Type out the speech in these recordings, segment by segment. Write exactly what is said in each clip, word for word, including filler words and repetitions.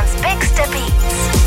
Amsterdam's bigste beats.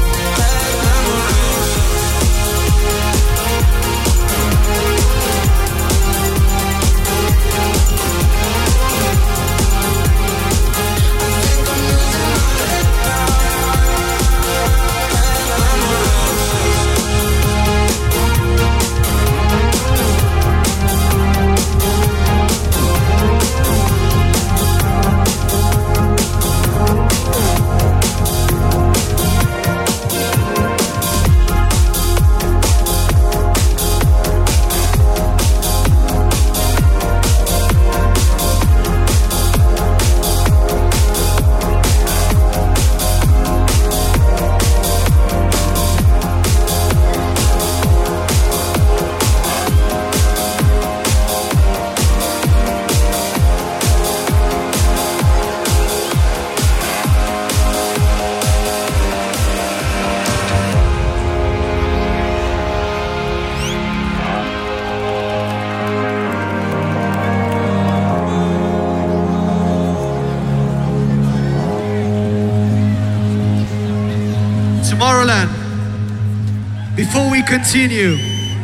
Tomorrowland, before we continue,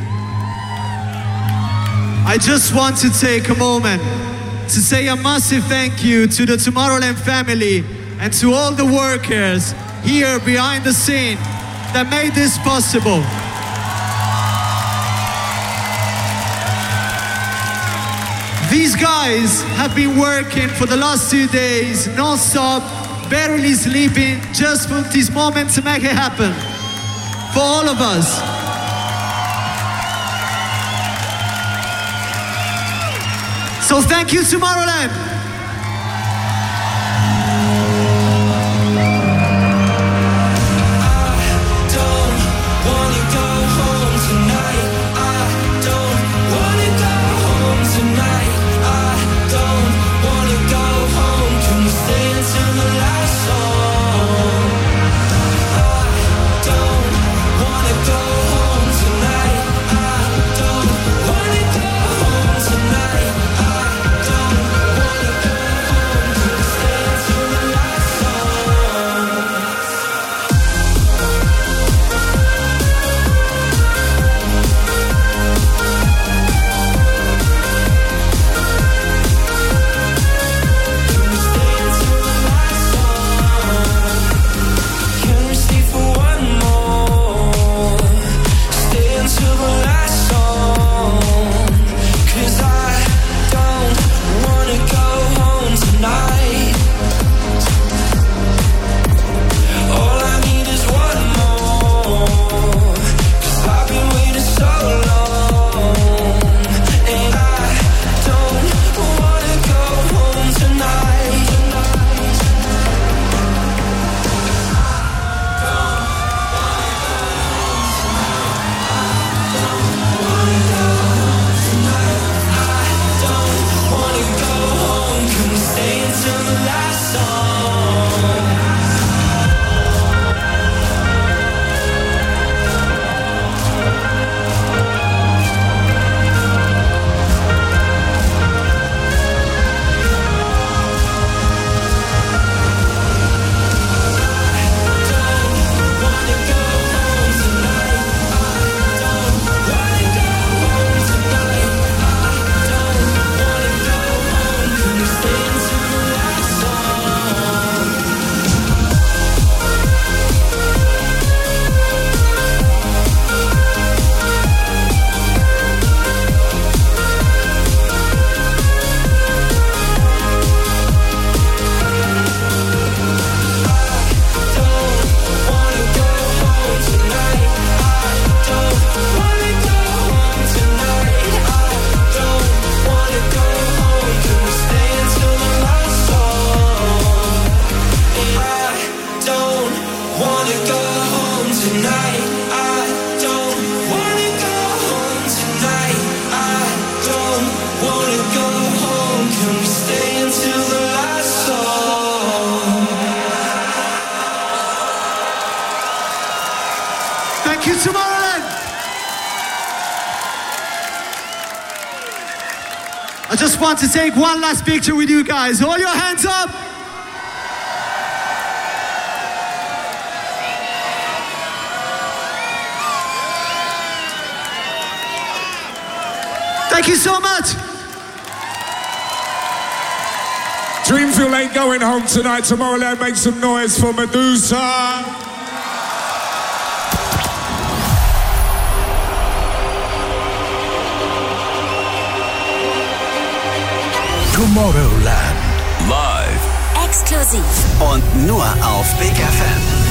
I just want to take a moment to say a massive thank you to the Tomorrowland family and to all the workers here behind the scene that made this possible. These guys have been working for the last two days non-stop, barely sleeping, just for this moment to make it happen. For all of us. So thank you, Tomorrowland. I just want to take one last picture with you guys. Hold your hands up. Thank you so much. Dreamville ain't going home tonight. Tomorrowland, make some noise for Medusa. Tomorrowland. Live. Exklusiv. Und nur auf Big F M.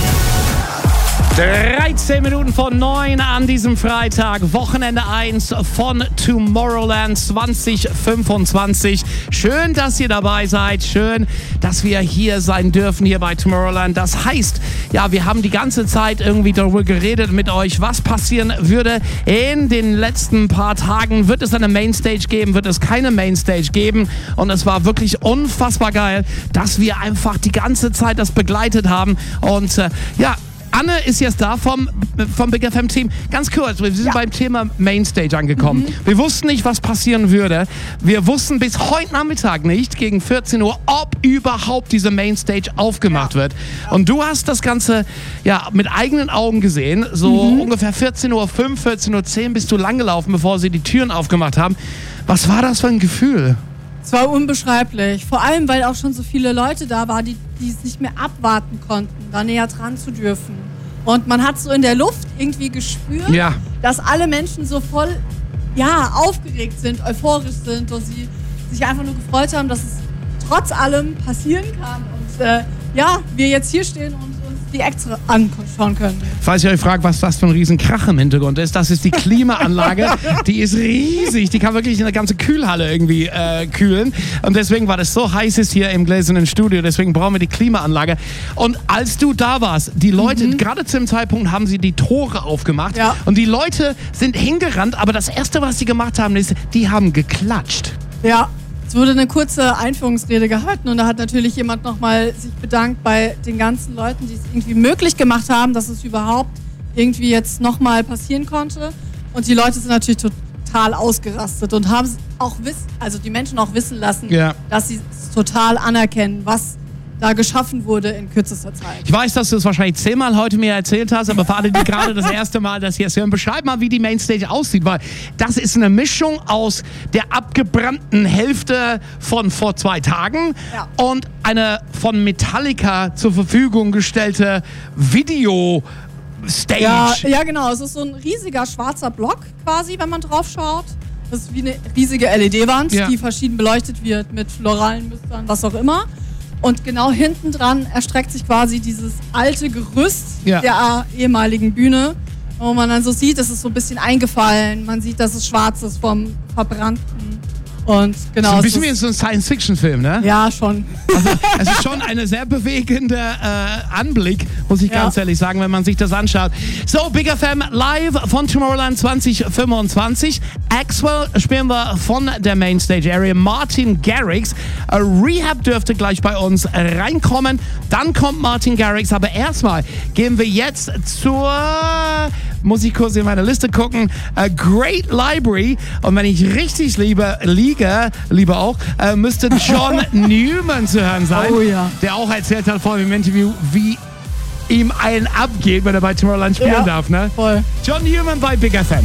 dreizehn Minuten vor neun an diesem Freitag, Wochenende eins von Tomorrowland zwanzig fünfundzwanzig. Schön, dass ihr dabei seid. Schön, dass wir hier sein dürfen, hier bei Tomorrowland. Das heißt, ja, wir haben die ganze Zeit irgendwie darüber geredet mit euch, was passieren würde in den letzten paar Tagen. Wird es eine Mainstage geben? Wird es keine Mainstage geben? Und es war wirklich unfassbar geil, dass wir einfach die ganze Zeit das begleitet haben. Und äh, ja, Anne ist jetzt da vom, vom Big F M-Team. Ganz kurz, wir sind ja. beim Thema Mainstage angekommen. Mhm. Wir wussten nicht, was passieren würde. Wir wussten bis heute Nachmittag nicht, gegen vierzehn Uhr, ob überhaupt diese Mainstage aufgemacht ja. wird. Ja. Und du hast das Ganze ja mit eigenen Augen gesehen. So mhm. ungefähr vierzehn Uhr fünf, vierzehn Uhr zehn bist du langgelaufen, bevor sie die Türen aufgemacht haben. Was war das für ein Gefühl? Es war unbeschreiblich. Vor allem, weil auch schon so viele Leute da waren, die, die es nicht mehr abwarten konnten, da näher dran zu dürfen. Und man hat so in der Luft irgendwie gespürt, ja. dass alle Menschen so voll ja, aufgeregt sind, euphorisch sind und sie sich einfach nur gefreut haben, dass es trotz allem passieren kann. Und äh, ja, wir jetzt hier stehen und uns die Acts anschauen können. Falls ihr euch fragt, was das für ein riesen Krach im Hintergrund ist, das ist die Klimaanlage. Die ist riesig. Die kann wirklich eine ganze Kühlhalle irgendwie äh, kühlen. Und deswegen, weil es so heiß ist hier im gläsernen Studio, deswegen brauchen wir die Klimaanlage. Und als du da warst, die Leute, mhm. gerade zu dem Zeitpunkt haben sie die Tore aufgemacht. Ja. Und die Leute sind hingerannt, aber das Erste, was sie gemacht haben, ist, die haben geklatscht. Ja. Es wurde eine kurze Einführungsrede gehalten und da hat natürlich jemand nochmal sich bedankt bei den ganzen Leuten, die es irgendwie möglich gemacht haben, dass es überhaupt irgendwie jetzt nochmal passieren konnte. Und die Leute sind natürlich total ausgerastet und haben auch wissen, also die Menschen auch wissen lassen, ja. dass sie es total anerkennen, was da geschaffen wurde in kürzester Zeit. Ich weiß, dass du es wahrscheinlich zehnmal heute mir erzählt hast, aber für alle, die gerade das erste Mal das hier hören, beschreib mal, wie die Mainstage aussieht, weil das ist eine Mischung aus der abgebrannten Hälfte von vor zwei Tagen ja. und eine von Metallica zur Verfügung gestellte Video Stage. Ja, ja, genau. Es ist so ein riesiger schwarzer Block quasi, wenn man drauf schaut. Das ist wie eine riesige L E D-Wand, ja. die verschieden beleuchtet wird mit floralen Mustern, was auch immer. Und genau hinten dran erstreckt sich quasi dieses alte Gerüst ja. der ehemaligen Bühne, wo man dann so sieht, es ist so ein bisschen eingefallen. Man sieht, dass es schwarz ist vom Verbrannten. Und genau, so ein bisschen wie in so einem Science-Fiction-Film, ne? Ja, schon. Also, es ist schon ein sehr bewegender äh, Anblick, muss ich ja. ganz ehrlich sagen, wenn man sich das anschaut. So, Big F M live von Tomorrowland zwanzig fünfundzwanzig. Axwell spielen wir von der Mainstage Area. Martin Garrix. Uh, Rehab dürfte gleich bei uns reinkommen. Dann kommt Martin Garrix. Aber erstmal gehen wir jetzt zur... Muss ich kurz in meine Liste gucken. Uh, Great Library. Und wenn ich richtig liebe, liege, liebe auch, uh, müsste John Newman zu hören sein. Oh ja. Der auch erzählt hat vor dem Interview, wie ihm einen abgeht, wenn er bei Tomorrowland spielen ja, darf. Ne? Voll. John Newman bei Big F M.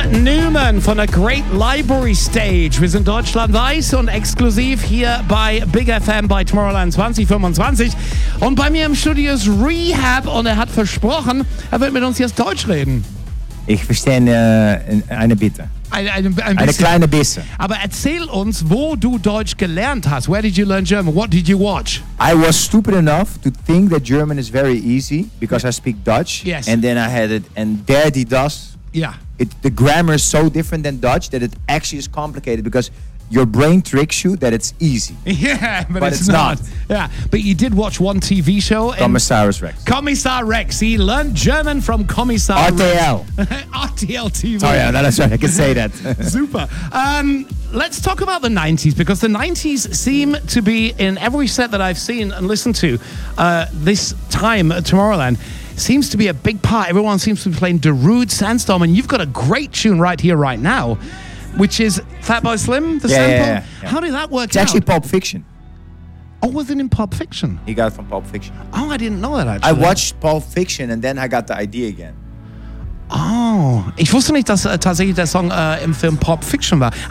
Newman von der Great Library Stage. Wir sind deutschlandweit und exklusiv hier bei Big F M bei Tomorrowland zwanzig fünfundzwanzig. Und bei mir im Studio ist Rehab und er hat versprochen, er wird mit uns jetzt Deutsch reden. Ich verstehe eine, eine Bitte. Eine, eine, ein eine kleine bisschen. Aber erzähl uns, wo du Deutsch gelernt hast. Where did you learn German? What did you watch? I was stupid enough to think that German is very easy because I speak Dutch. Yes. And then I had it, and there die das. Yeah. It, the grammar is so different than Dutch that it actually is complicated because your brain tricks you that it's easy. Yeah, but, but it's, it's not. not. Yeah, but you did watch one T V show. Commissarius Rex. Commissar Rex. He learned German from Commissar R T L. Rex. R T L T V. Oh yeah, that's right. I can say that. Super. Um, let's talk about the nineties because the nineties seem to be in every set that I've seen and listened to uh, this time at Tomorrowland. Seems to be a big part. Everyone seems to be playing Darude, Sandstorm, and you've got a great tune right here, right now, which is Fatboy Slim, the yeah, sample. Yeah, yeah, yeah. How did that work it's out? It's actually Pulp Fiction. Oh, was it in Pulp Fiction? He got it from Pulp Fiction. Oh, I didn't know that actually. I watched Pulp Fiction and then I got the idea again. Oh, ich wusste nicht, dass äh, tatsächlich der Song äh, im Film Pulp Fiction war.